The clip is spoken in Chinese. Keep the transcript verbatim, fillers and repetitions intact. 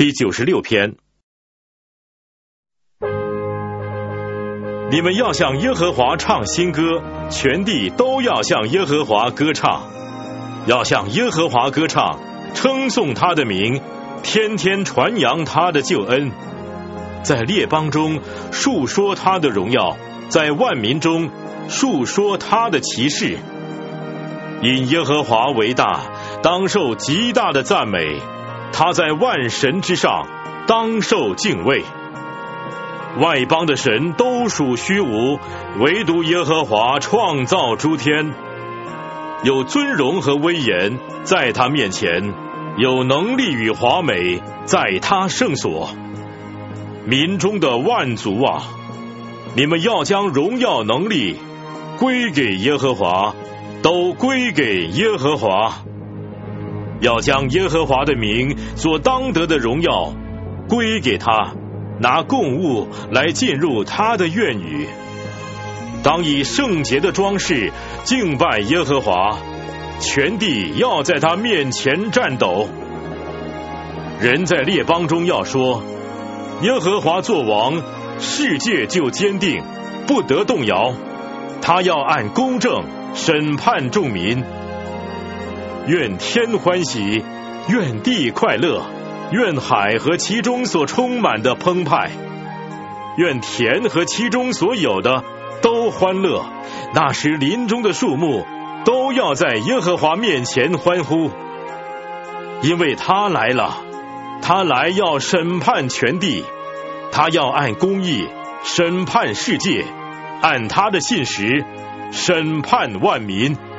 第九十六篇。你们要向耶和华唱新歌，全地都要向耶和华歌唱，要向耶和华歌唱，称颂他的名，天天传扬他的救恩，在列邦中述说他的荣耀，在万民中述说他的奇事。因耶和华为大，当受极大的赞美，他在万神之上，当受敬畏。外邦的神都属虚无，唯独耶和华创造诸天。有尊荣和威严在他面前，有能力与华美在他圣所。民中的万族啊，你们要将荣耀能力归给耶和华，都归给耶和华。要将耶和华的名所当得的荣耀归给他，拿供物来进入他的院宇。当以圣洁的装饰敬拜耶和华，全地要在他面前战斗。人在列邦中要说，耶和华作王，世界就坚定，不得动摇。他要按公正审判众民。愿天欢喜，愿地快乐，愿海和其中所充满的澎湃，愿田和其中所有的都欢乐。那时林中的树木都要在耶和华面前欢呼，因为他来了，他来要审判全地，他要按公义审判世界，按他的信实审判万民。